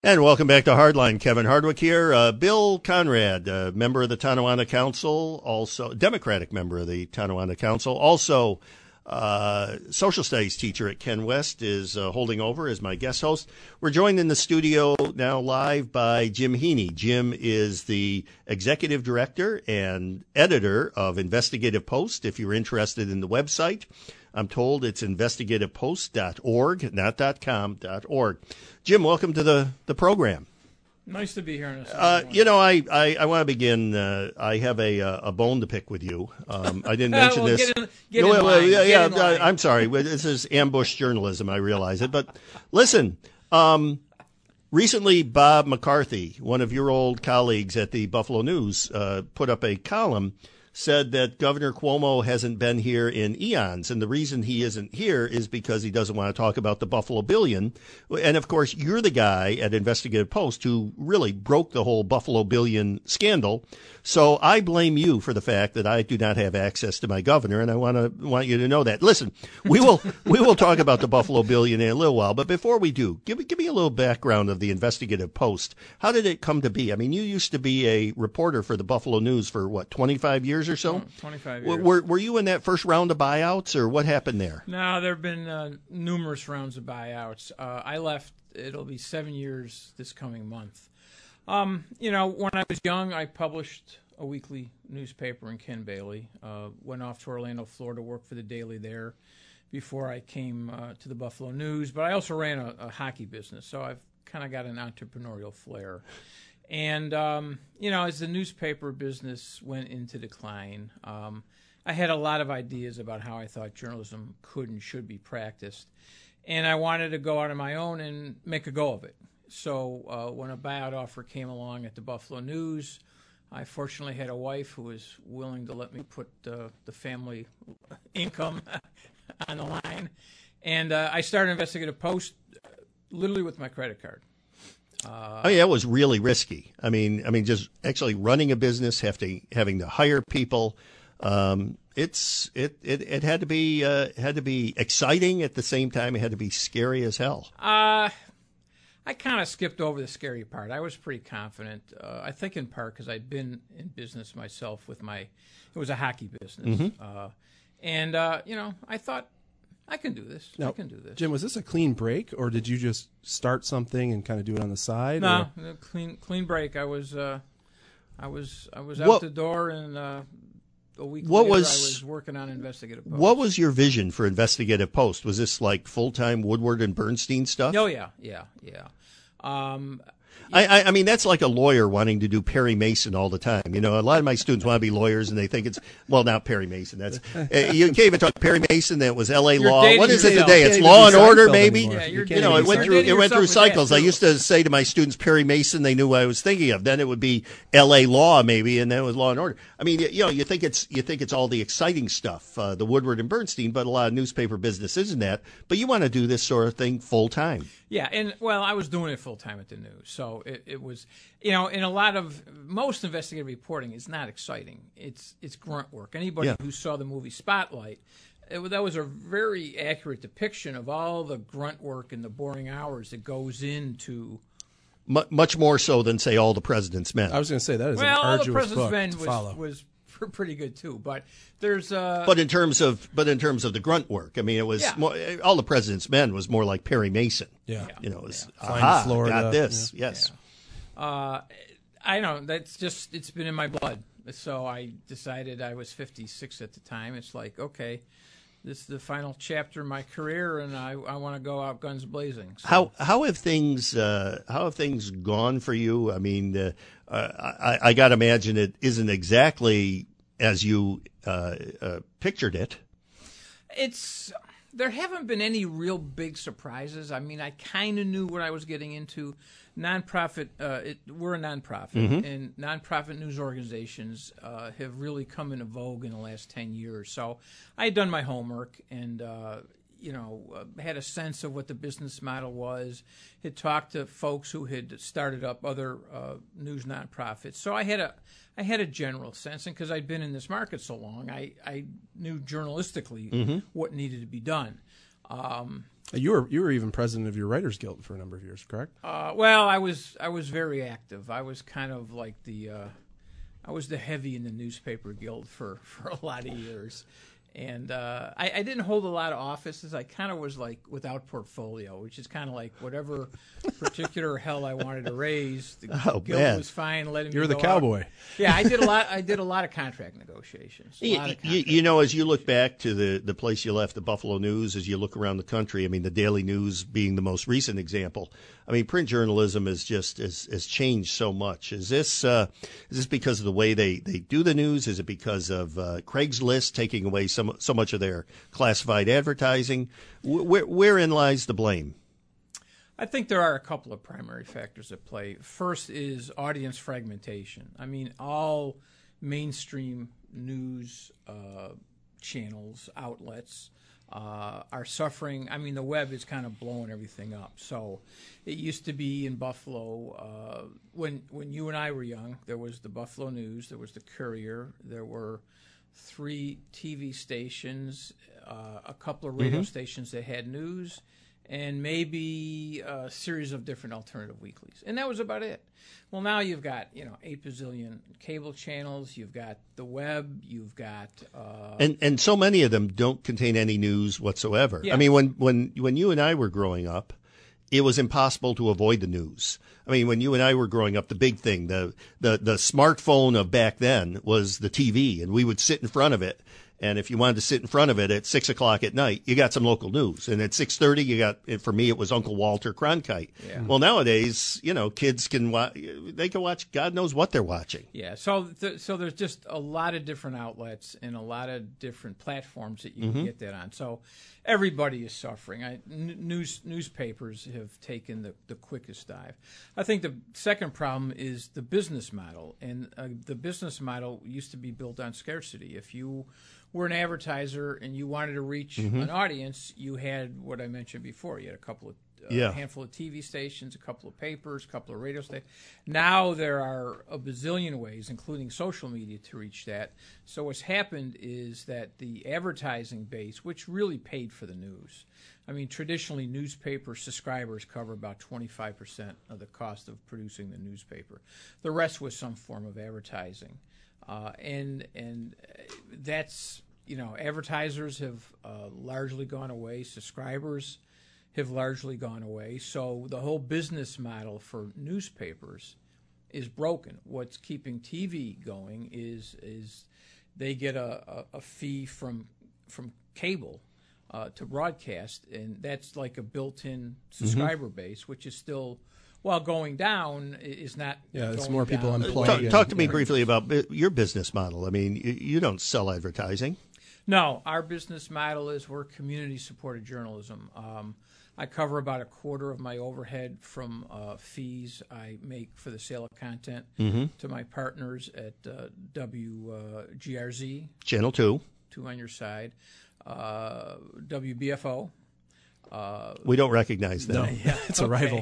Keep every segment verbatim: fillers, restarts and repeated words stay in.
And welcome back to Hardline. Kevin Hardwick here. Uh, Bill Conrad, uh, member of the Tonawanda Council, also Democratic member of the Tonawanda Council, also uh, social studies teacher at Ken West, is uh, holding over as my guest host. We're joined in the studio now live by Jim Heaney. Jim is the executive director and editor of Investigative Post. If you're interested in the website, I'm told it's investigative post dot org, not .com, .org. Jim, welcome to the, the program. Nice to be here. In uh, you know, I, I, I want to begin. Uh, I have a a bone to pick with you. Um, I didn't mention well, this. Get in, get no, in well, line. yeah, Get yeah in line. I'm sorry. This is ambush journalism. I realize it. But listen, um, recently Bob McCarthy, one of your old colleagues at the Buffalo News, uh, put up a column, said that Governor Cuomo hasn't been here in eons, and the reason he isn't here is because he doesn't want to talk about the Buffalo Billion. And, of course, you're the guy at Investigative Post who really broke the whole Buffalo Billion scandal. So I blame you for the fact that I do not have access to my governor, and I want to want you to know that. Listen, we will we will talk about the Buffalo Billion in a little while, but before we do, give, give me a little background of the Investigative Post. How did it come to be? I mean, you used to be a reporter for the Buffalo News for, what, twenty-five years or so? Oh, twenty-five years. Were, were you in that first round of buyouts, or what happened there? No, there have been uh, numerous rounds of buyouts. Uh, I left, it'll be seven years this coming month. Um, you know, when I was young, I published a weekly newspaper in Ken Bailey. Uh, went off to Orlando, Florida, worked for the Daily there before I came uh, to the Buffalo News. But I also ran a, a hockey business, so I've kind of got an entrepreneurial flair. And, um, you know, as the newspaper business went into decline, um, I had a lot of ideas about how I thought journalism could and should be practiced. And I wanted to go out on my own and make a go of it. So uh, when a buyout offer came along at the Buffalo News, I fortunately had a wife who was willing to let me put uh, the family income on the line. And uh, I started Investigative Post literally with my credit card. Uh, oh yeah, it was really risky. I mean, I mean, just actually running a business, have to having to hire people. Um, it's it, it it had to be uh, had to be exciting at the same time. It had to be scary as hell. Uh, I kind of skipped over the scary part. I was pretty confident. Uh, I think in part because I'd been in business myself with my. It was a hockey business, Mm-hmm. uh, and uh, you know, I thought. I can do this. Now, I can do this. Jim, was this a clean break, or did you just start something and kind of do it on the side? No, or? no clean clean break. I was uh, I was I was out What- the door, and uh, a week What later was- I was working on Investigative Post. What was your vision for Investigative Post? Was this like full time Woodward and Bernstein stuff? Oh yeah, yeah, yeah. Um, I, I, I mean, that's like a lawyer wanting to do Perry Mason all the time. You know, a lot of my students want to be lawyers, and they think it's, well, not Perry Mason. That's uh, you can't even talk Perry Mason. That was L A You're Law. dating What is it yourself. today? You It's can't Law even and do Order, Seinfeld maybe. anymore. Yeah, You you're can't You know, even it went do through dating it went through yourself with that, cycles. I too. used to say to my students Perry Mason. They knew what I was thinking of. Then it would be L A Law, maybe, and then it was Law and Order. I mean, you, you know, you think it's you think it's all the exciting stuff, uh, the Woodward and Bernstein, but a lot of newspaper business isn't that. But you want to do this sort of thing full time. Yeah, and well, I was doing it full time at the News, so it, it was, you know, in a lot of most investigative reporting is not exciting. It's it's grunt work. Anybody Yeah. who saw the movie Spotlight, it, that was a very accurate depiction of all the grunt work and the boring hours that goes into. M- much more so than say All the President's Men. I was going to say that is Well, an all the arduous President's book Men to was follow. was pretty good too, but there's uh. But in terms of but in terms of the grunt work, I mean, it was Yeah. more, All the President's Men was more like Perry Mason. yeah. You know, it was, Flying to aha, Florida, got this. Yes. Uh, I know that's just it's been in my blood. So I decided I was fifty-six at the time. It's like, okay, this is the final chapter of my career, and I, I want to go out guns blazing. So, How how have things uh, how have things gone for you? I mean, uh, uh, I, I got to imagine it isn't exactly as you uh, uh, pictured it. it's there haven't been any real big surprises. I mean, I kind of knew what I was getting into. Nonprofit, uh, it, we're a nonprofit, Mm-hmm. and nonprofit news organizations uh, have really come into vogue in the last ten years. So I had done my homework and, uh, you know, uh, had a sense of what the business model was, had talked to folks who had started up other uh, news nonprofits. So I had a I had a general sense, and because I'd been in this market so long, I, I knew journalistically Mm-hmm. what needed to be done. Um, You were you were even president of your Writers Guild for a number of years, correct? Uh, well, I was I was very active. I was kind of like the uh, I was the heavy in the newspaper guild for, for a lot of years. And uh, I, I didn't hold a lot of offices. I kind of was like without portfolio, which is kind of like whatever particular hell I wanted to raise. The Oh, guild man. was fine letting You're me the go cowboy. out. Yeah, I did a lot. I did a lot of contract negotiations. A You, lot of you, contract you know, as you look back to the, the place you left, the Buffalo News, as you look around the country, I mean, the Daily News being the most recent example. I mean, print journalism is just has, has changed so much. Is this uh, is this because of the way they, they do the news? Is it because of uh, Craigslist taking away some so much of their classified advertising? Where, wherein lies the blame? I think there are a couple of primary factors at play. First is audience fragmentation. I mean, all mainstream news uh, channels, outlets, uh, are suffering. I mean, the web is kind of blowing everything up. So it used to be in Buffalo, uh, when when you and I were young, there was the Buffalo News, there was the Courier, there were three T V stations, uh, a couple of radio mm-hmm. stations that had news, and maybe a series of different alternative weeklies. And that was about it. Well, now you've got, you know, eight bazillion cable channels, you've got the web, you've got... Uh, and and so many of them don't contain any news whatsoever. Yeah. I mean, when, when, when you and I were growing up, it was impossible to avoid the news. I mean, when you and I were growing up, the big thing, the, the, the smartphone of back then was the T V, and we would sit in front of it. And if you wanted to sit in front of it at six o'clock at night, you got some local news. And at six thirty, you got, for me, it was Uncle Walter Cronkite. Yeah. Well, nowadays, you know, kids can watch, they can watch, God knows what they're watching. Yeah. So, th- so there's just a lot of different outlets and a lot of different platforms that you Mm-hmm. can get that on. So everybody is suffering. I, n- news newspapers have taken the, the quickest dive. I think the second problem is the business model. And uh, the business model used to be built on scarcity. If you were an advertiser and you wanted to reach mm-hmm. an audience, you had what I mentioned before. You had a couple of uh, yeah. a handful of T V stations, a couple of papers, a couple of radio stations. Now there are a bazillion ways, including social media, to reach that. So what's happened is that the advertising base, which really paid for the news, I mean, traditionally newspaper subscribers cover about twenty-five percent of the cost of producing the newspaper. The rest was some form of advertising. Uh, and and that's, you know, advertisers have uh, largely gone away. Subscribers have largely gone away. So the whole business model for newspapers is broken. What's keeping T V going is is they get a, a, a fee from from cable uh, to broadcast, and that's like a built-in subscriber mm-hmm. base, which is still, while going down, is not. Yeah, it's going more people down. employed. Talk, and, talk to me yeah. briefly about bu- your business model. I mean, you, you don't sell advertising. No, our business model is we're community-supported journalism. Um, I cover about a quarter of my overhead from uh, fees I make for the sale of content mm-hmm. to my partners at uh, W G R Z. Channel two. Two on your side. Uh, W B F O. Uh, we don't recognize that. No, yeah, it's a rival.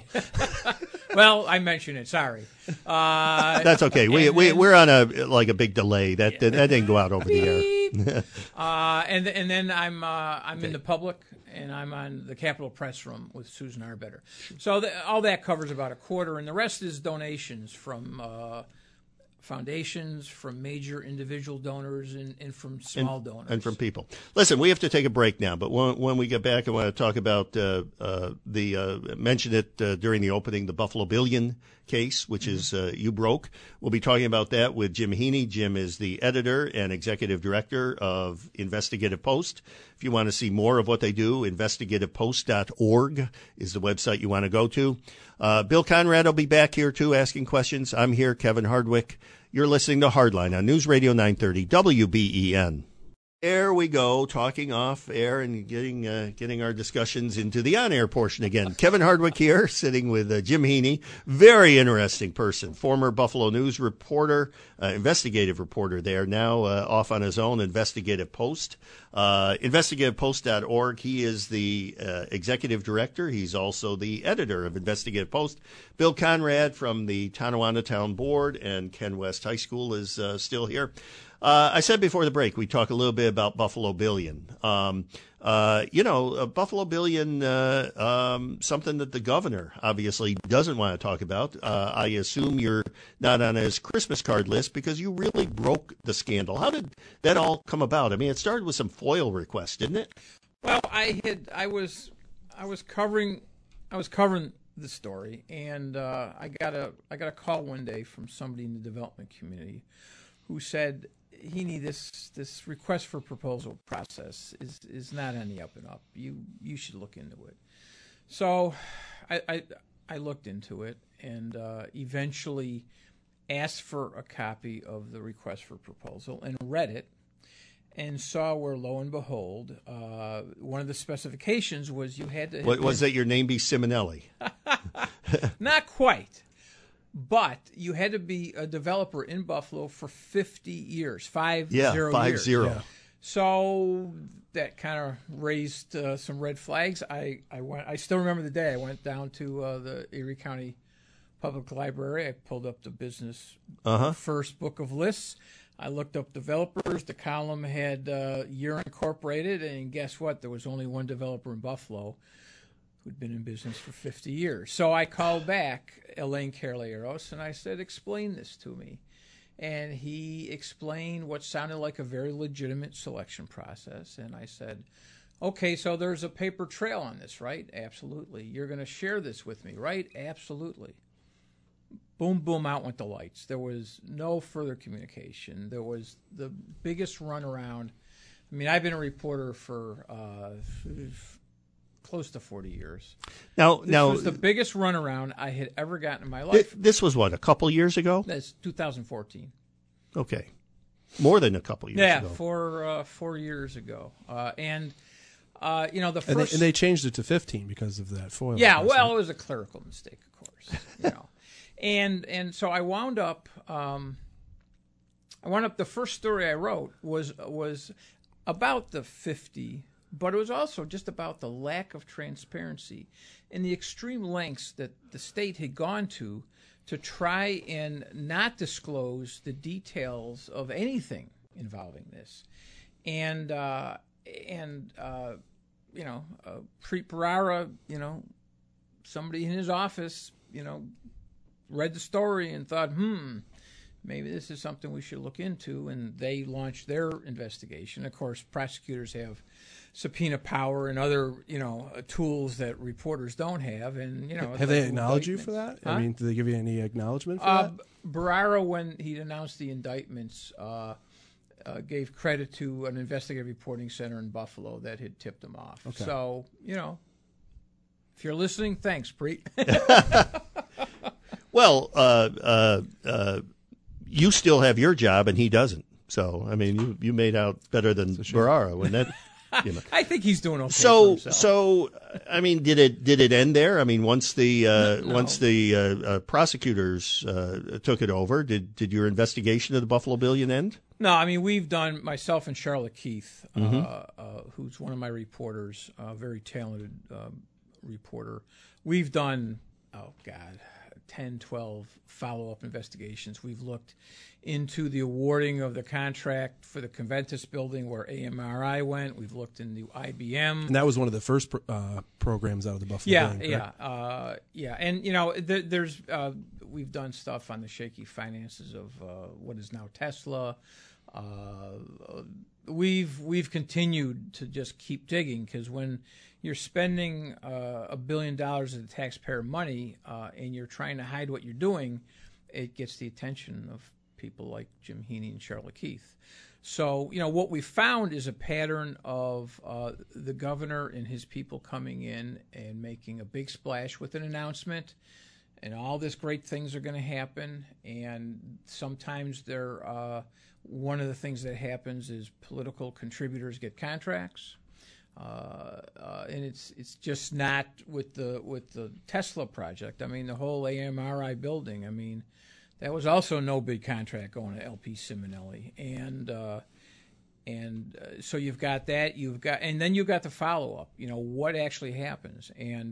Well, I mentioned it. Sorry. Uh, That's okay. We we then, we're on a like a big delay. That yeah. that didn't go out over the air. uh, and and then I'm uh, I'm okay. in the public, and I'm on the Capitol Press Room with Susan Arbetter. So the, all that covers about a quarter, and the rest is donations from uh, foundations, from major individual donors, and, and from small and, donors. And from people. Listen, we have to take a break now, but when, when we get back, I want to talk about uh, uh, the, uh, mentioned it uh, during the opening, the Buffalo Billion case, which mm-hmm. is uh, you broke. We'll be talking about that with Jim Heaney. Jim is the editor and executive director of Investigative Post. If you want to see more of what they do, investigative post dot org is the website you want to go to. Uh, Bill Conrad will be back here, too, asking questions. I'm here, Kevin Hardwick. You're listening to Hardline on News Radio nine thirty W B E N. There we go, talking off air and getting uh, getting our discussions into the on-air portion again. Kevin Hardwick here, sitting with uh, Jim Heaney. Very interesting person, former Buffalo News reporter, uh, investigative reporter there, now uh, off on his own, Investigative Post. Uh, investigative post dot org. He is the uh, executive director. He's also the editor of Investigative Post. Bill Conrad from the Tonawanda Town Board and Ken West High School is uh, still here. Uh, I said before the break, we talk a little bit about Buffalo Billion. Um, uh, you know, uh, Buffalo Billion, uh, um, something that the governor obviously doesn't want to talk about. Uh, I assume you're not on his Christmas card list because you really broke the scandal. How did that all come about? I mean, it started with some FOIL requests, didn't it? Well, I had, I was, I was covering, I was covering the story, and uh, I got a, I got a call one day from somebody in the development community who said, Heaney, this this request for proposal process is, is not on the up and up. You you should look into it. So I I, I looked into it and uh, eventually asked for a copy of the request for proposal and read it and saw where, lo and behold, uh, one of the specifications was you had to... What, was that your name be Simonelli? Not quite. But you had to be a developer in Buffalo for fifty years, five yeah, zero five years. zero. Yeah. So that kind of raised uh, some red flags. I, I went. I still remember the day. I went down to uh, the Erie County Public Library. I pulled up the business Uh-huh. first book of lists. I looked up developers. The column had uh, year incorporated, and guess what? There was only one developer in Buffalo who'd been in business for fifty years. So I called back Elaine Carleros, and I said, explain this to me. And he explained what sounded like a very legitimate selection process. And I said, okay, so there's a paper trail on this, right? Absolutely. You're going to share this with me, right? Absolutely. Boom, boom, out went the lights. There was no further communication. There was the biggest runaround. I mean, I've been a reporter for uh, close to forty years. Now, This now was the biggest runaround I had ever gotten in my thi- life. this was what, a couple years ago? That's two thousand fourteen. Okay, more than a couple years Yeah, ago. four uh, four years ago, uh, and uh, you know the And they, first. and they changed it to fifteen because of that FOIL. yeah, request, well, right? it was a clerical mistake, of course. You know, and and so I wound up. Um, I wound up. The first story I wrote was was about the fifty. But it was also just about the lack of transparency and the extreme lengths that the state had gone to to try and not disclose the details of anything involving this. And, uh, and uh, you know, uh, Preet Bharara, you know, somebody in his office, you know, read the story and thought, hmm, maybe this is something we should look into, and they launched their investigation. Of course, prosecutors have subpoena power and other, you know, uh, tools that reporters don't have, and you know, Have they acknowledged you for indictments. that? Huh? I mean, did they give you any acknowledgement for Uh, that? Bharara, when he announced the indictments, uh, uh, gave credit to an investigative reporting center in Buffalo that had tipped him off. Okay. So, you know, if you're listening, thanks, Preet. Well, uh, uh, uh, you still have your job, and he doesn't. So, I mean, you, you made out better than Bharara when that. You know. I think he's doing okay. for So, himself. so I mean, did it did it end there? I mean, once the uh, No, no. once the uh, uh, prosecutors uh, took it over, did did your investigation of the Buffalo Billion end? No, I mean, we've done, myself and Charlotte Keith, Mm-hmm. uh, uh, who's one of my reporters, a very talented uh, reporter. We've done, oh, God, ten, twelve follow-up investigations. We've looked into the awarding of the contract for the Conventus building where A M R I went. We've looked into I B M. And that was one of the first pro- uh, programs out of the Buffalo Yeah, Billion, yeah, correct? uh, yeah, and you know, there, there's uh, we've done stuff on the shaky finances of uh, what is now Tesla. Uh, we've we've continued to just keep digging, because when you're spending uh, a billion dollars of the taxpayer money uh, and you're trying to hide what you're doing, it gets the attention of people like Jim Heaney and Charlotte Keith. So, you know, what we found is a pattern of uh, the governor and his people coming in and making a big splash with an announcement, and all this great things are going to happen. And sometimes they're, uh, one of the things that happens is political contributors get contracts. Uh, uh, and it's it's just not with the with the Tesla project. I mean, the whole A M R I building. I mean, that was also no big contract going to L P Simonelli, and uh, and uh, so you've got that. You've got, and then you've got the follow up. You know, what actually happens. And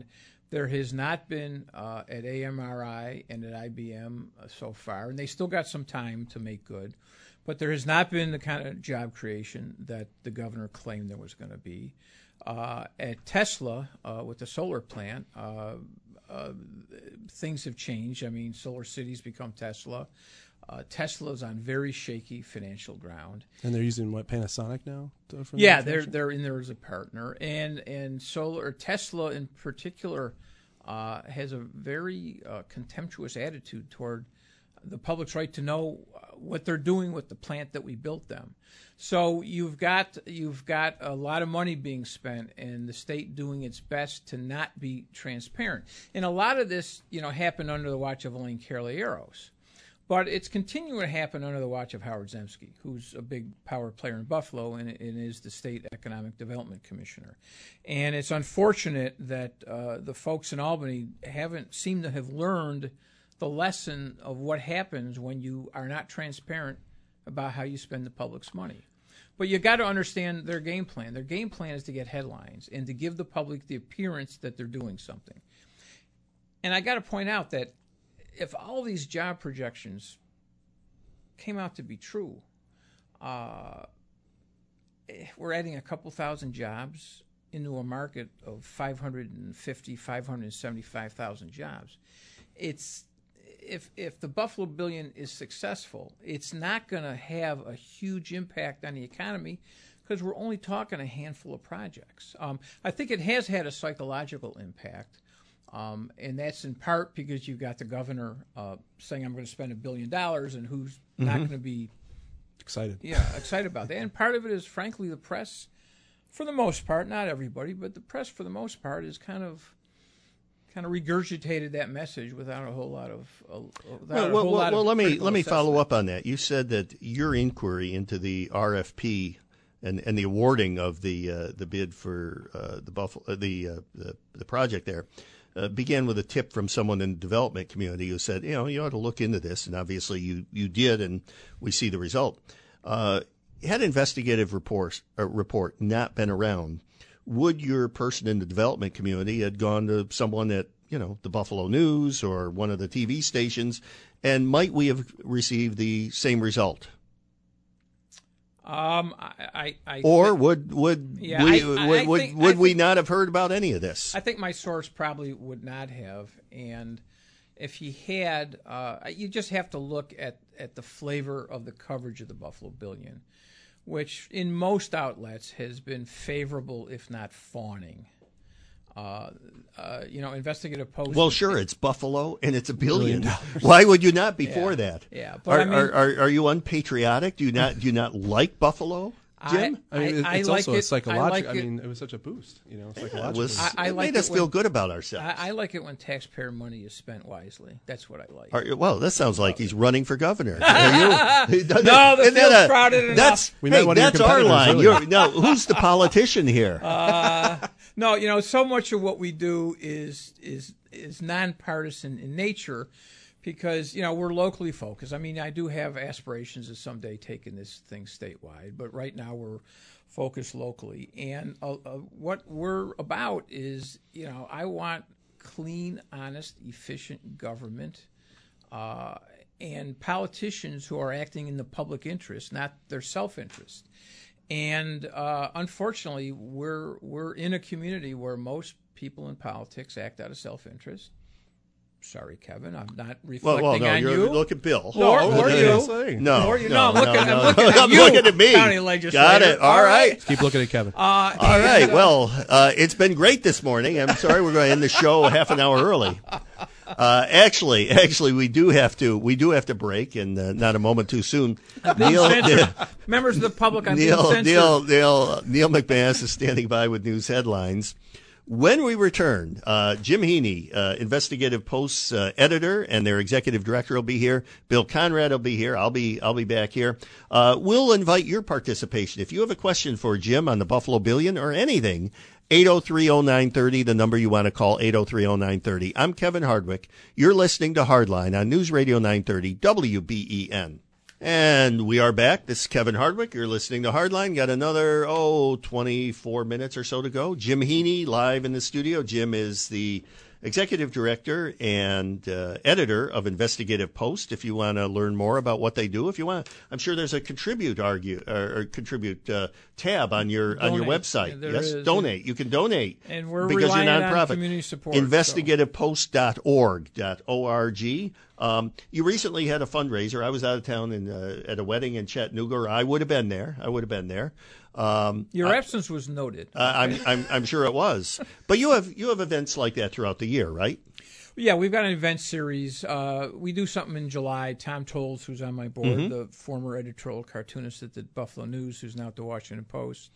There has not been uh, at A M R I and at I B M uh, so far, and they still got some time to make good, but there has not been the kind of job creation that the governor claimed there was going to be. Uh, at Tesla, uh, with the solar plant, uh, uh, things have changed. I mean, Solar City's become Tesla. Uh, Tesla's on very shaky financial ground. And they're using what, Panasonic now? To, for yeah, they're they're in there as a partner, and and solar Tesla in particular uh, has a very uh, contemptuous attitude toward the public's right to know what they're doing with the plant that we built them. So you've got you've got a lot of money being spent, and the state doing its best to not be transparent. And a lot of this, you know, happened under the watch of Elaine Carolieros. But it's continuing to happen under the watch of Howard Zemsky, who's a big power player in Buffalo and, and is the state economic development commissioner. And it's unfortunate that uh, the folks in Albany haven't seemed to have learned the lesson of what happens when you are not transparent about how you spend the public's money. But you got to understand their game plan. Their game plan is to get headlines and to give the public the appearance that they're doing something. And I got to point out that if all these job projections came out to be true, uh, we're adding a couple thousand jobs into a market of five hundred fifty, five hundred seventy-five thousand jobs. It's if if the Buffalo Billion is successful, it's not going to have a huge impact on the economy because we're only talking a handful of projects. Um, I think it has had a psychological impact. Um, and that's in part because you've got the governor uh, saying, I'm going to spend a billion dollars, and who's mm-hmm. not going to be excited. Yeah, excited about that. And part of it is, frankly, the press, for the most part, not everybody, but the press, for the most part, is kind of kind of regurgitated that message without a whole lot of. Uh, well, a well, whole well, lot well of let me let me assessment. follow up on that. You said that your inquiry into the R F P and, and the awarding of the uh, the bid for uh, the Buffalo uh, the, uh, the the project there. Uh, began with a tip from someone in the development community who said, you know, you ought to look into this. And obviously you, you did, and we see the result. Uh, had investigative reports, uh, report not been around, would your person in the development community had gone to someone at, you know, the Buffalo News or one of the T V stations, and might we have received the same result? Um, I, I, I or think, would would yeah, we I, I, would, I would, think, would I we think, not have heard about any of this? I think my source probably would not have, and if he had, uh, you just have to look at, at the flavor of the coverage of the Buffalo Billion, which in most outlets has been favorable, if not fawning. Uh, uh, you know, Investigative Post. Well, sure, it's Buffalo and it's a billion. billion Why would you not be for yeah, that? Yeah, but are, I mean, are, are are you unpatriotic? Do you not do you not like Buffalo, Jim? I, I mean, I, it's I also like a it, psychological. I, like I mean, it was such a boost, you know, psychologically. It, was, I, I it like made us it when, feel good about ourselves. I, I like it when taxpayer money is spent wisely. That's what I like. Are, well, that sounds like he's running for governor. Are you? No, the field's a, crowded enough. That's, we hey, met one of your that's our competitors, line. really. You're, no, who's the politician here? Uh, no, you know, so much of what we do is is is nonpartisan in nature because, you know, we're locally focused. I mean, I do have aspirations of someday taking this thing statewide, but right now we're focused locally. And uh, uh, what we're about is, you know, I want clean, honest, efficient government uh, and politicians who are acting in the public interest, not their self-interest. And uh, unfortunately, we're we're in a community where most people in politics act out of self-interest. Sorry, Kevin, I'm not reflecting well, well, no, on you're, you. Look at Bill. Or, no, or you. you. No, or you. no, No, I'm looking, no, I'm looking no. at I'm you, looking at me. county legislator. Got it. All right. Let's keep looking at Kevin. Uh, All right. and, uh, Well, uh, it's been great this morning. I'm sorry we're going to end the show half an hour early. Uh, actually, actually, we do have to. We do have to break, and uh, not a moment too soon. Neil, Neil, members of the public, I'm Neil, being censored. Neil, Neil, Neil McManus is standing by with news headlines. When we return, uh, Jim Heaney, uh, Investigative Post's uh, editor, and their executive director will be here. Bill Conrad will be here. I'll be I'll be back here. Uh, we'll invite your participation. If you have a question for Jim on the Buffalo Billion or anything, eight oh three oh nine thirty, the number you want to call, eight oh three oh nine thirty. I'm Kevin Hardwick. You're listening to Hardline on News Radio nine thirty W B E N. And we are back. This is Kevin Hardwick. You're listening to Hardline. Got another, oh, twenty-four minutes or so to go. Jim Heaney live in the studio. Jim is the executive director and uh, editor of Investigative Post. If you want to learn more about what they do, if you want, I'm sure there's a contribute argue or, or contribute uh, tab on your donate. on your website. Yeah, yes, is. donate. You can donate, and we're because you're relying nonprofit. on community support. investigative post dot org dot org. Um, you recently had a fundraiser. I was out of town in, uh, at a wedding in Chattanooga. Or I would have been there. I would have been there. Um, Your I, absence was noted. Uh, I'm, I'm, I'm sure it was. But you have you have events like that throughout the year, right? Yeah, we've got an event series. Uh, we do something in July. Tom Tolles, who's on my board, Mm-hmm. the former editorial cartoonist at the Buffalo News, who's now at the Washington Post.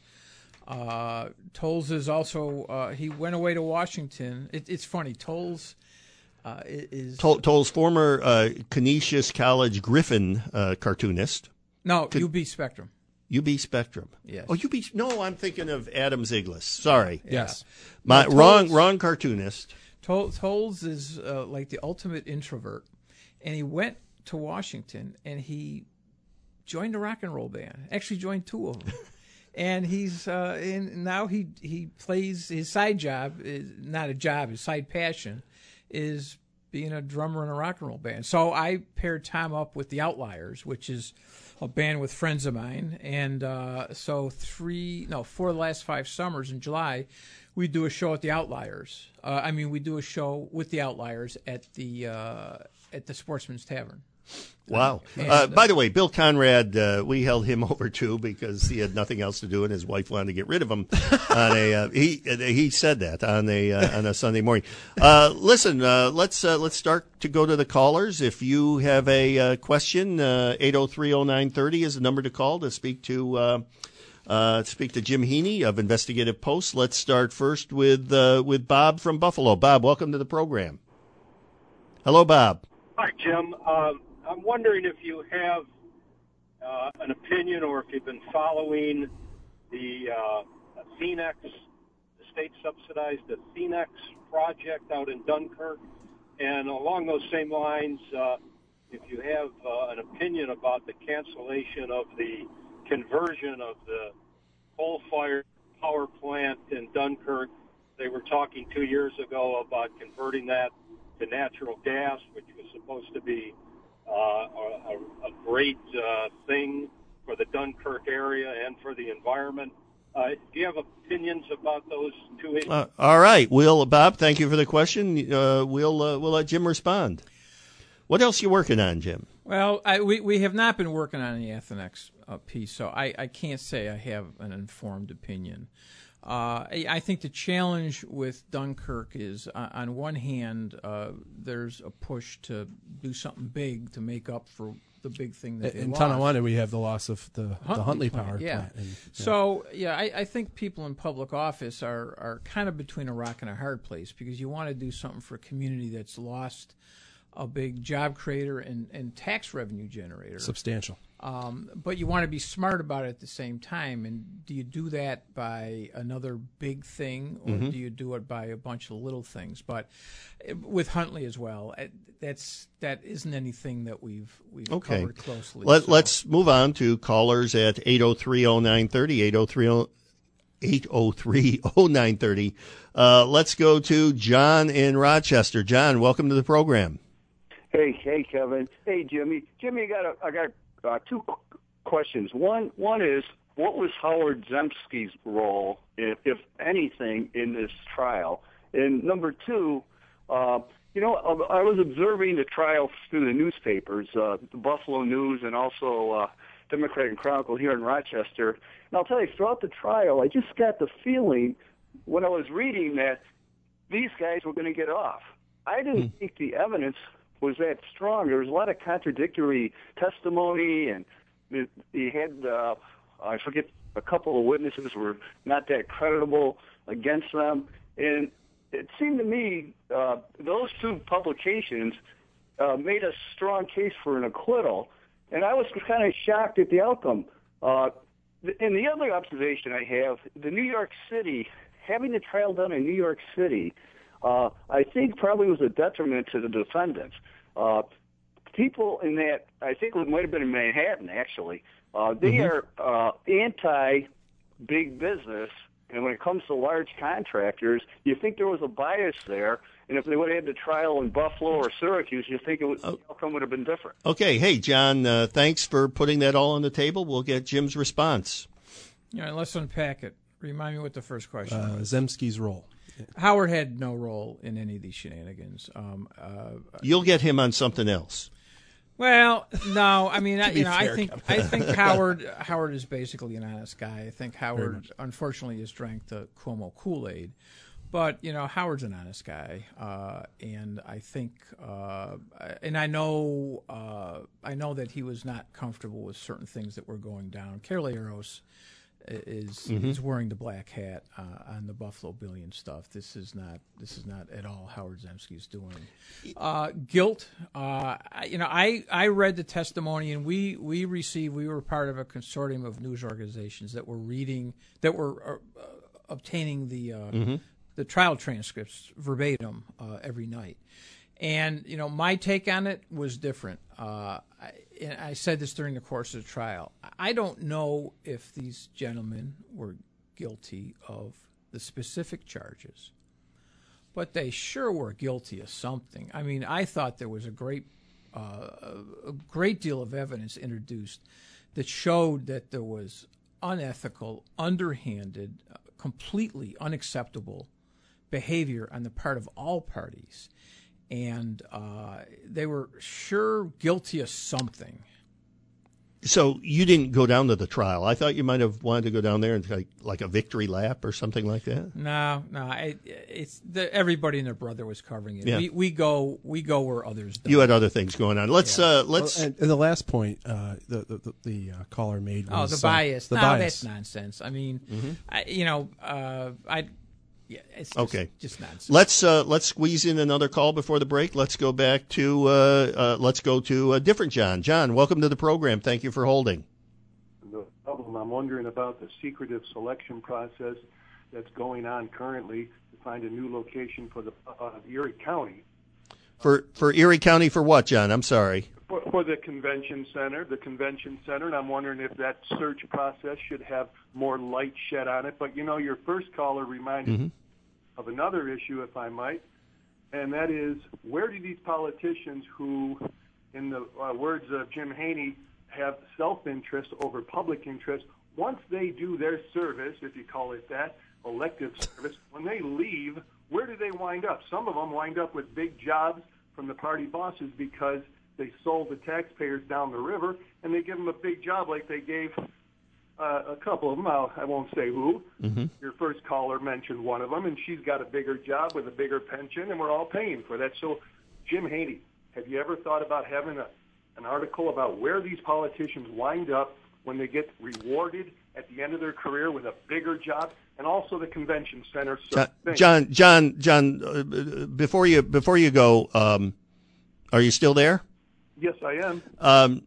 Uh, Tolles is also, uh, he went away to Washington. It, it's funny, Tolles uh, is... Tol- Tolles, former uh, Canisius College Griffin uh, cartoonist. No, Could- U B Spectrum. U B Spectrum. Yes. Oh, U B. No, I'm thinking of Adam Ziglis. Sorry. Yes. My Well, wrong Tolles- wrong cartoonist. Tol- Tolles is uh, like the ultimate introvert, and he went to Washington and he joined a rock and roll band. Actually, joined two of them, and he's uh, and now he he plays his side job is not a job, his side passion is being a drummer in a rock and roll band. So I paired Tom up with the Outliers, which is a band with friends of mine, and uh, so three no four of the last five summers in July. We do a show at the Outliers. Uh, I mean, we do a show with the Outliers at the uh, at the Sportsman's Tavern. Wow. And, Uh, by the way, Bill Conrad, uh, we held him over too because he had nothing else to do, and his wife wanted to get rid of him. on a uh, he he said that on a uh, on a Sunday morning. Uh, listen, uh, let's uh, let's start to go to the callers. If you have a uh, question, uh, eight oh three oh nine thirty is the number to call to speak to. Uh, Uh, speak to Jim Heaney of Investigative Post. Let's start first with uh, with Bob from Buffalo. Bob, welcome to the program. Hello, Bob. Hi, Jim. Um, I'm wondering if you have uh, an opinion or if you've been following the uh, Phoenix, the state-subsidized the Phoenix project out in Dunkirk. And along those same lines, uh, if you have uh, an opinion about the cancellation of the conversion of the coal-fired power plant in Dunkirk. They were talking two years ago about converting that to natural gas, which was supposed to be uh, a, a great uh, thing for the Dunkirk area and for the environment. Uh, do you have opinions about those two issues? Uh, all right, we'll Bob. Thank you for the question. Uh, we'll uh, we'll let Jim respond. What else are you working on, Jim? Well, I, we we have not been working on the Athenex uh, piece, so I, I can't say I have an informed opinion. Uh, I, I think the challenge with Dunkirk is, uh, on one hand, uh, there's a push to do something big to make up for the big thing that they In lost. Tonawanda, we have the loss of the Huntley, the Huntley plant, power yeah. plant. And, yeah. So, yeah, I, I think people in public office are, are kind of between a rock and a hard place because you want to do something for a community that's lost a big job creator and, and tax revenue generator. Substantial. Um, but you want to be smart about it at the same time. And do you do that by another big thing, or Mm-hmm. do you do it by a bunch of little things? But with Huntley as well, that's that isn't anything that we've we've Okay. covered closely. Let, so. Let's move on to callers at eight oh three oh nine thirty, eight oh three oh nine thirty. Uh, let's go to John in Rochester. John, welcome to the program. Hey, hey, Kevin. Hey, Jimmy. Jimmy, I got a, I got uh, two qu- questions. One, one is, what was Howard Zemsky's role, if, if anything, in this trial? And number two, uh, you know, I, I was observing the trial through the newspapers, uh, the Buffalo News, and also uh, Democratic Chronicle here in Rochester. And I'll tell you, throughout the trial, I just got the feeling when I was reading that these guys were going to get off. I didn't Hmm. think the evidence was that strong. There was a lot of contradictory testimony, and you had, uh, I forget, a couple of witnesses were not that credible against them. And it seemed to me uh, those two publications uh, made a strong case for an acquittal, and I was kind of shocked at the outcome. Uh, and the other observation I have, the New York City, having the trial done in New York City, Uh, I think probably was a detriment to the defendants. Uh, people in that, I think it might have been in Manhattan, actually, uh, they Mm-hmm. are uh, anti-big business, and when it comes to large contractors, you think there was a bias there, And if they would have had the trial in Buffalo or Syracuse, you think it would, the outcome would have been different. Okay. Hey, John, uh, thanks for putting that all on the table. We'll get Jim's response. All right, let's unpack it. Remind me what the first question Uh, was. Zemsky's role. Howard had no role in any of these shenanigans. Um, uh, You'll get him on something else. Well, no, I mean, I, be you know, fair, I think I think Howard Howard is basically an honest guy. I think Howard, unfortunately, has drank the Cuomo Kool-Aid, but you know, Howard's an honest guy, uh, and I think, uh, and I know, uh, I know that he was not comfortable with certain things that were going down. Carleros is Mm-hmm. is wearing the black hat uh, on the Buffalo Billion stuff. This is not this is not at all Howard Zemsky's doing. Uh, guilt, uh, I- you know, I, I read the testimony, and we we received we were part of a consortium of news organizations that were reading that were uh, obtaining the uh, the trial transcripts verbatim uh, every night. And, you know, my take on it was different. Uh, I, and I said this during the course of the trial. I don't know if these gentlemen were guilty of the specific charges, but they sure were guilty of something. I mean, I thought there was a great, uh, a great deal of evidence introduced that showed that there was unethical, underhanded, uh, completely unacceptable behavior on the part of all parties. And uh, they were sure guilty of something. So you didn't go down to the trial. I thought you might have wanted to go down there and take like a victory lap or something like that. No, no, I, it's the, everybody and their brother was covering it. Yeah. We we go we go where others don't. You had other things going on. Let's uh, let's. Well, and, and the last point uh, the the, the, the uh, caller made Oh, was the uh, bias. the no, bias. that's nonsense. I mean, I, you know, uh, I. Yeah, it's just, Okay. just nonsense. Let's uh, let's squeeze in another call before the break. Let's go back to uh, uh, let's go to a different John. John, welcome to the program. Thank you for holding. The problem, I'm wondering about the secretive selection process that's going on currently to find a new location for the uh, Erie County. For for Erie County for what, John? I'm sorry. For, for the convention center, the convention center, and I'm wondering if that search process should have more light shed on it. But, you know, your first caller reminded Mm-hmm. me of another issue, if I might, and that is, where do these politicians who, in the uh, words of Jim Haney, have self-interest over public interest, once they do their service, if you call it that, elective service, when they leave, where do they wind up? Some of them wind up with big jobs from the party bosses because they sold the taxpayers down the river, and they give them a big job like they gave uh, a couple of them. I'll, I won't say who. Mm-hmm. Your first caller mentioned one of them, and she's got a bigger job with a bigger pension, and we're all paying for that. So, Jim Haney, have you ever thought about having a, an article about where these politicians wind up when they get rewarded at the end of their career with a bigger job, and also the convention center? So John, John, John, uh, before you before you go, um, are you still there? Yes, I am. Um,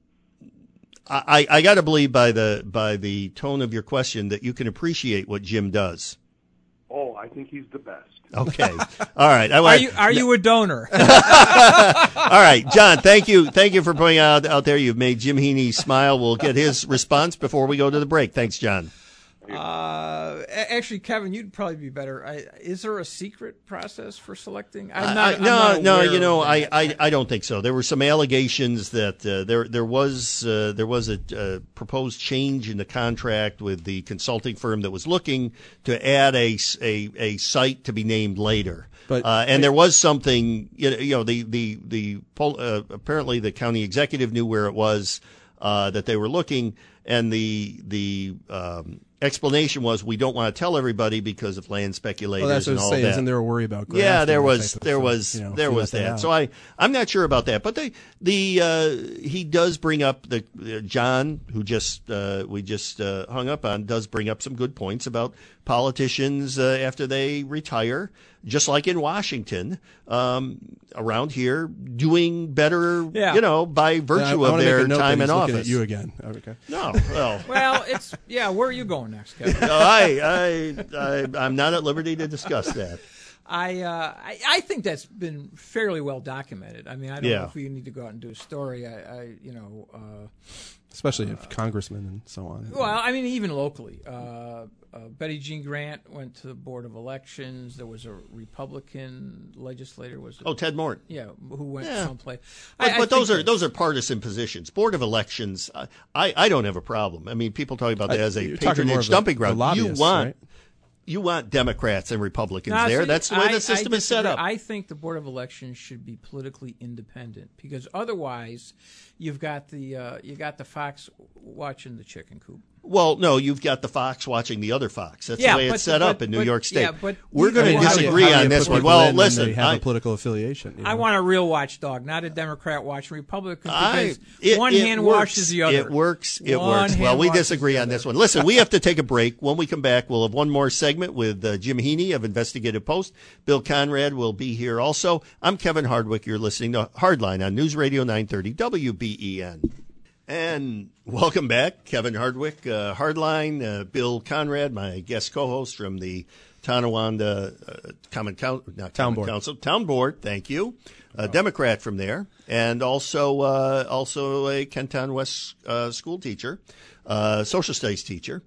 I, I got to believe by the by the tone of your question that you can appreciate what Jim does. Oh, I think he's the best. Okay, all right. I, Are you are you a donor? All right, John. Thank you, thank you for putting out out there. You've made Jim Haney smile. We'll get his response before we go to the break. Thanks, John. Uh, a- actually, Kevin, you'd probably be better. I, is there a secret process for selecting? I'm I- not. I- I'm no, not no. aware You know, of I, that. I, I don't think so. There were some allegations that uh, there there was uh, there was a uh, proposed change in the contract with the consulting firm that was looking to add a a, a site to be named later. But- uh, and there was something, you know, you know the the the pol- uh, apparently the county executive knew where it was uh, that they were looking, and the the um, explanation was we don't want to tell everybody because of land speculators Well, that's what and I all was saying. that. Isn't there a worry about grafting? Yeah, there that was type of there stuff? was You know, there if you was let that. out. So I I'm not sure about that, but the the uh, he does bring up the uh, John who just uh, we just uh, hung up on does bring up some good points about politicians uh, after they retire, just like in Washington, um, around here doing better, Yeah. you know, by virtue I, I of wanna their make a note time that in he's looking office. At you again. Okay. No, well. Well, it's yeah. Where are you going next, Kevin? No, I, I, I, I'm not at liberty to discuss that. I, uh, I I think that's been fairly well documented. I mean, I don't Yeah. know if we need to go out and do a story. I, I you know, uh, Especially if congressmen and so on. well, I mean, even locally, uh, uh, Betty Jean Grant went to the Board of Elections. There was a Republican legislator, was it? Oh, Ted Morton. yeah, who went Yeah. someplace. But, I, I but those think are that- those are partisan positions. Board of Elections, I, I, I don't have a problem. I mean, people talk about that as a You're talking more patronage of the- dumping the ground. You lobbyists, want right? you want Democrats and Republicans No, there. see, That's the way I- the system I is set disagree. up. I think the Board of Elections should be politically independent because otherwise, you've got the uh, you got the fox watching the chicken coop. Well, no, you've got the Fox watching the other Fox. That's Yeah, the way but- it's set but- up in New but- York State. yeah, but We're you- going I to mean, how do you- disagree how do you on this put one. people Well, in when listen, they have I, a political affiliation. you I know? want a real watchdog, not a Democrat watching Republicans, I- because it- one it hand works. washes the other. It works. It One works. Well, hand we washes disagree the on other. this one. Listen, we have to take a break. When we come back, we'll have one more segment with uh, Jim Heaney of Investigative Post. Bill Conrad will be here also. I'm Kevin Hardwick. You're listening to Hardline on News Radio nine thirty W B E N. And welcome back, Kevin Hardwick, uh, Hardline, uh, Bill Conrad, my guest co-host from the Tonawanda uh, Common Council, not Town Common Board. Council, Town Board. Thank you, a Democrat from there, and also uh, also a Kenton West uh, school teacher, uh, social studies teacher.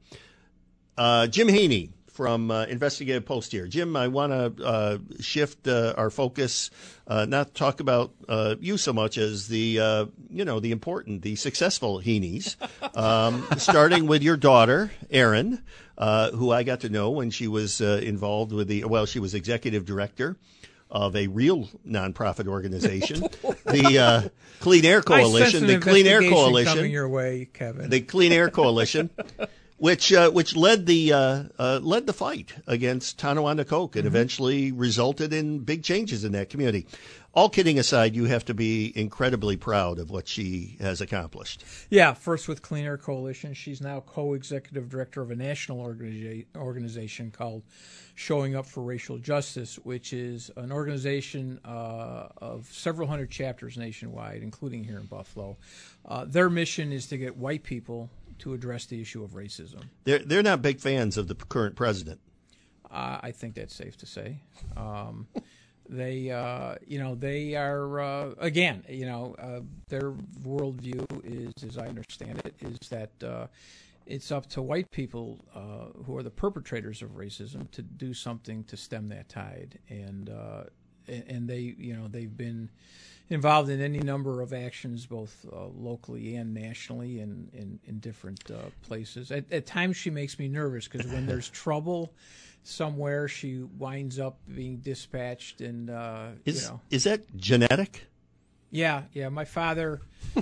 Uh, Jim Heaney from uh, Investigative Post here. Jim, I want to uh, shift uh, our focus, uh, not talk about uh, you so much as the, uh, you know, the important, the successful Heaneys, um, starting with your daughter, Erin, uh, who I got to know when she was uh, involved with the, well, she was executive director of a real nonprofit organization, the uh, Clean Air Coalition, I the sense an Clean Air investigation Coalition, coming your way, Kevin. the Clean Air Coalition, which uh, which led the uh, uh, led the fight against Tonawanda Coke and Mm-hmm. eventually resulted in big changes in that community. All kidding aside, you have to be incredibly proud of what she has accomplished. Yeah, first with Clean Air Coalition. She's now co-executive director of a national organiza- organization called Showing Up for Racial Justice, which is an organization uh, of several hundred chapters nationwide, including here in Buffalo. Uh, their mission is to get white people to address the issue of racism. They're they're not big fans of the current president. Uh, I think that's safe to say. Um, they, uh, you know, they are uh, again, you know, uh, their worldview is, as I understand it, is that uh, it's up to white people uh, who are the perpetrators of racism to do something to stem that tide, and uh, and and they, you know, they've been involved in any number of actions, both uh, locally and nationally, and in, in different uh, places. At, at times, she makes me nervous because when there's trouble somewhere, she winds up being dispatched, and uh, Is you know, is that genetic? yeah, yeah. My father,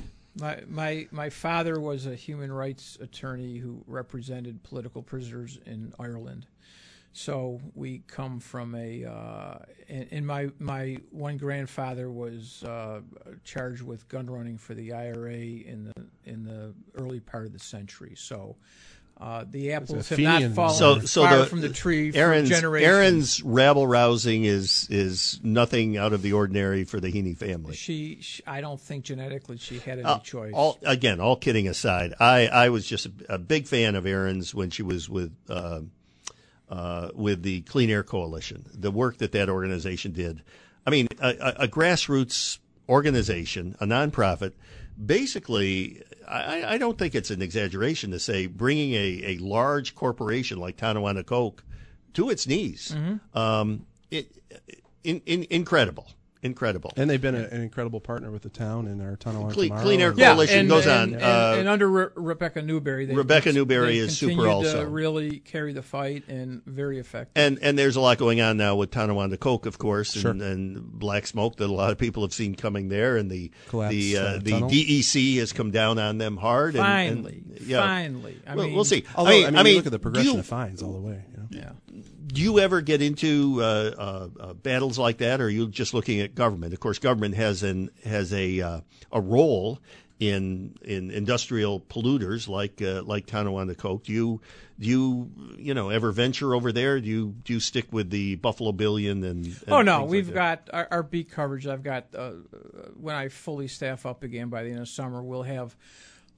my my my father was a human rights attorney who represented political prisoners in Ireland. So we come from a, uh, and, and my my one grandfather was uh, charged with gun running for the I R A in the in the early part of the century. So uh, the apples have not Fenian. fallen So so far the, from the tree for Aaron's generations. Aaron's rabble rousing is is nothing out of the ordinary for the Heaney family. She, she, I don't think genetically she had any Uh, choice. all again, all kidding aside, I, I was just a, a big fan of Aaron's when she was with uh, uh, with the Clean Air Coalition. The work that that organization did. I mean, a, a, a grassroots organization, a nonprofit. Basically, I, I don't think it's an exaggeration to say bringing a, a large corporation like Tonawanda Coke to its knees. Mm-hmm. Um, it, in, in, incredible. Incredible. And they've been a, an incredible partner with the town and our Tonawanda Clean- Tomorrow. Clean Air and- yeah, Coalition and, goes and, on, and, uh, and under Re- Rebecca Newberry, they, Rebecca Newberry they've is super continued also. to really carry the fight and very effective. And and there's a lot going on now with Tonawanda Coke, of course, Sure. and, and black smoke that a lot of people have seen coming there, and the Collapse, the uh, uh, the tunnel. D E C has come down on them hard. And, finally, and, yeah. finally, I Well, mean, we'll see. Although, I mean, I mean, you look do at the progression you, of fines all the way. You know? Yeah. do you ever get into uh, uh, uh, battles like that, or are you just looking at government? Of course, government has an has a uh, a role in in industrial polluters like uh, like Tonawanda Coke. Do you do you you know ever venture over there? Do you do you stick with the Buffalo Billion and? and Oh no, things we've like that? got our, our beat coverage. I've got uh, when I fully staff up again by the end of summer, we'll have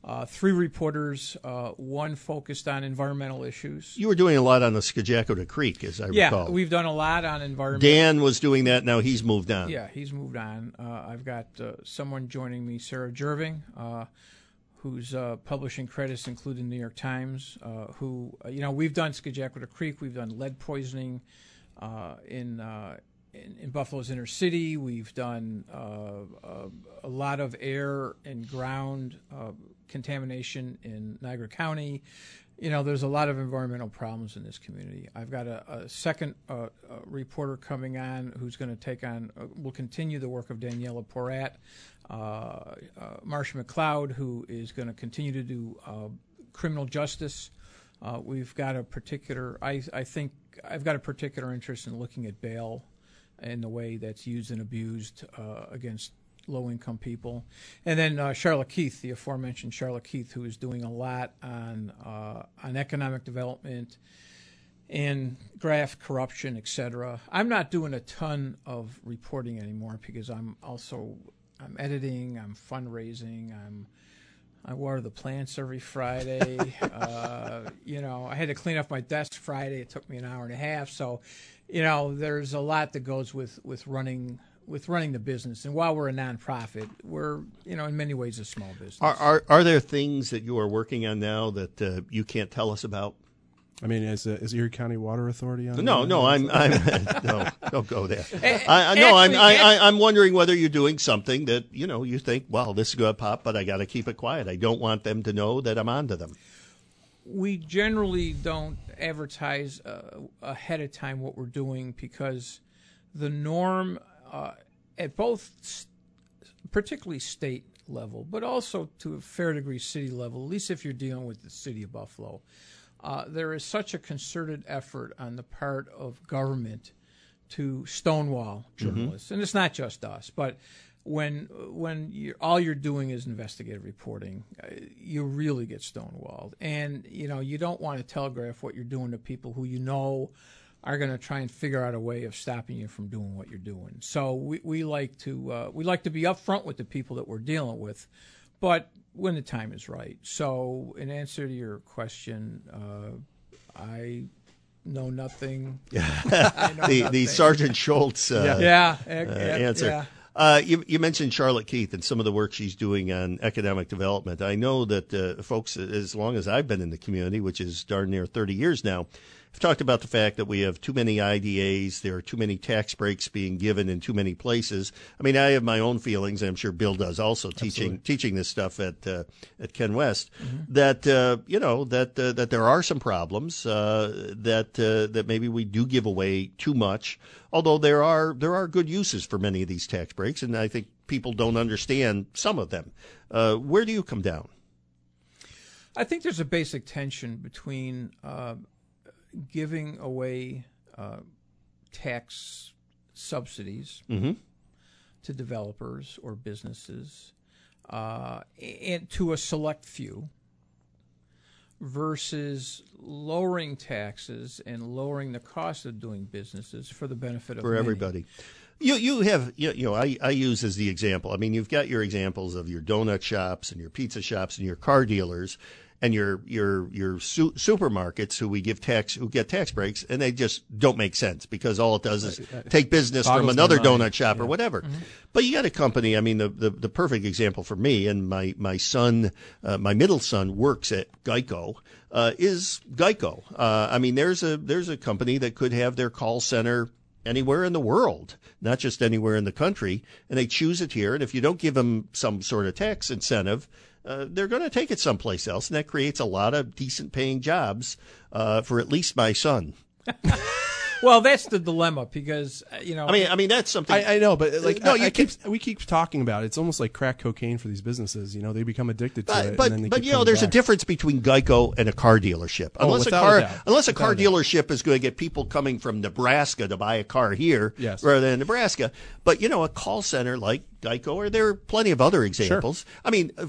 Uh, three reporters, uh, one focused on environmental issues. You were doing a lot on the Skagakota Creek, as I yeah, recall. we've done a lot on environment. Dan was doing that. Now he's moved on. Yeah, he's moved on. Uh, I've got uh, someone joining me, Sarah Jerving, uh, who's uh, publishing credits, including the New York Times, uh, who, uh, you know, we've done Skagakota Creek. We've done lead poisoning uh, in, uh, in in Buffalo's inner city. We've done uh, uh, a lot of air and ground uh, contamination in Niagara County. You know, there's a lot of environmental problems in this community. I've got a, a second uh, uh, reporter coming on who's going to take on, uh, will continue the work of Daniela Porat, uh, uh, Marcia McLeod, who is going to continue to do uh, criminal justice. Uh, we've got a particular, I, I think, I've got a particular interest in looking at bail and the way that's used and abused uh, against low-income people. And then uh, Charlotte Keith, the aforementioned Charlotte Keith, who is doing a lot on uh, on economic development and graft corruption, et cetera. I'm not doing a ton of reporting anymore because I'm also I'm editing, I'm fundraising, I'm I water the plants every Friday. uh, you know, I had to clean up my desk Friday. It took me an hour and a half. So, you know, there's a lot that goes with with running. with running the business. And while we're a nonprofit, we're, you know, in many ways a small business. Are are, are there things that you are working on now that uh, you can't tell us about? I mean, is, uh, is Erie County Water Authority on? No, there? no, I'm, I'm no, don't go there. A- I, I, no, I'm, actually- I, I, I'm wondering whether you're doing something that, you know, you think, well, this is going to pop, but I got to keep it quiet. I don't want them to know that I'm onto them. We generally don't advertise uh, ahead of time what we're doing because the norm uh, at both, st- particularly state level, but also to a fair degree city level, at least if you're dealing with the city of Buffalo, uh, there is such a concerted effort on the part of government to stonewall journalists. Mm-hmm. And it's not just us, but when when you're, all you're doing is investigative reporting, uh, you really get stonewalled. And, you know, you don't want to telegraph what you're doing to people who you know are going to try and figure out a way of stopping you from doing what you're doing. So we, we like to uh, we like to be upfront with the people that we're dealing with, but when the time is right. So in answer to your question, uh, I know nothing. I know the nothing. the Sergeant Schultz uh, yeah, uh, yeah, answer. Yeah. Uh, you, you mentioned Charlotte Keith and some of the work she's doing on economic development. I know that uh, folks, as long as I've been in the community, which is darn near thirty years now, have talked about the fact that we have too many I D As, there are too many tax breaks being given in too many places. I mean, I have my own feelings, and I'm sure Bill does also, teaching Absolutely. teaching this stuff at uh, at Ken West, mm-hmm. that, uh, you know, that uh, that there are some problems, uh, that uh, that maybe we do give away too much, although there are there are good uses for many of these tax breaks, and I think people don't understand some of them. Uh, where do you come down? I think there's a basic tension between uh, giving away uh, tax subsidies mm-hmm. to developers or businesses uh, and to a select few versus lowering taxes and lowering the cost of doing businesses for the benefit of for many. everybody. You you have you, you know I, I use as the example. I mean, you've got your examples of your donut shops and your pizza shops and your car dealers and your your your su- supermarkets who we give tax who get tax breaks, and they just don't make sense because all it does is take business from another donut shop yeah. or whatever. Mm-hmm. But you got a company. I mean, the, the, the perfect example for me and my my son, uh, my middle son works at Geico. Uh, is Geico? Uh, I mean, there's a there's a company that could have their call center anywhere in the world, not just anywhere in the country, and they choose it here. And if you don't give them some sort of tax incentive, uh, they're going to take it someplace else, and that creates a lot of decent-paying jobs uh, for at least my son. Well, that's the dilemma because uh, you know. I mean, I mean that's something. I, I know, but like, no, I, you I keep, keep we keep talking about it. It's almost like crack cocaine for these businesses. You know, they become addicted to but, it. But and then they but keep you know, coming there's back. a difference between Geico and a car dealership. Oh, Unless a without car, a doubt. unless a Without car a doubt. dealership is going to get people coming from Nebraska to buy a car here Yes. rather than Nebraska. But you know, a call center like Geico, or there are plenty of other examples. Sure. I mean.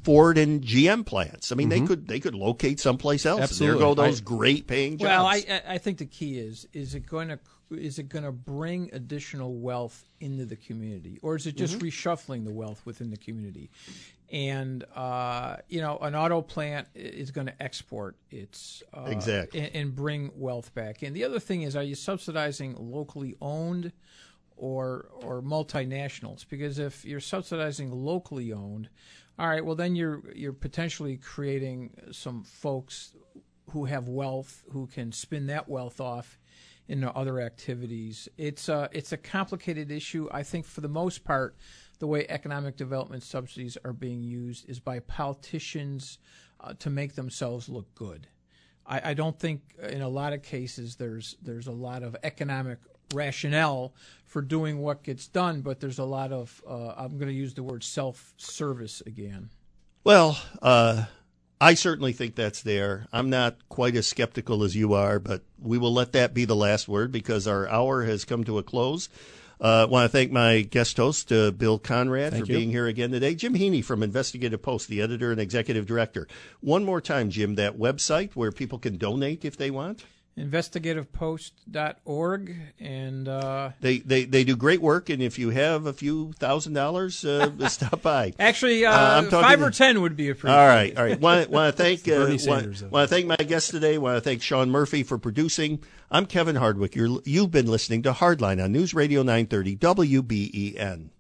Ford and G M plants. I mean, Mm-hmm. they could they could locate someplace else. Absolutely. There go those I- great paying jobs. Well, I I- I think the key is is it going to is it going to bring additional wealth into the community, or is it just Mm-hmm. reshuffling the wealth within the community? And uh, you know, an auto plant is going to export its uh, Exactly. and, and bring wealth back in. The other thing is, are you subsidizing locally owned or or multinationals? Because if you're subsidizing locally owned, all right, well then you're you're potentially creating some folks who have wealth who can spin that wealth off into other activities. It's a it's a complicated issue. I think for the most part, the way economic development subsidies are being used is by politicians uh, to make themselves look good. I, I don't think in a lot of cases there's there's a lot of economic rationale for doing what gets done, but there's a lot of uh, I'm going to use the word self-service again. Well, uh, I certainly think that's there. I'm not quite as skeptical as you are, but we will let that be the last word because our hour has come to a close. I uh, want to thank my guest host, uh, Bill Conrad, Thank for you. being here again today. Jim Heaney from Investigative Post, the editor and executive director. One more time, Jim, that website where people can donate if they want. investigative post dot org, and uh, They, they they do great work, and if you have a few thousand dollars, uh, stop by. actually uh, Uh, I'm talking five to- or ten would be appreciated. All right, all right. Want, want to thank uh, Bernie want, Sanders of want to thank my guest today. Want to thank Sean Murphy for producing. I'm Kevin Hardwick. You're, you've been listening to Hardline on News Radio nine thirty W B E N.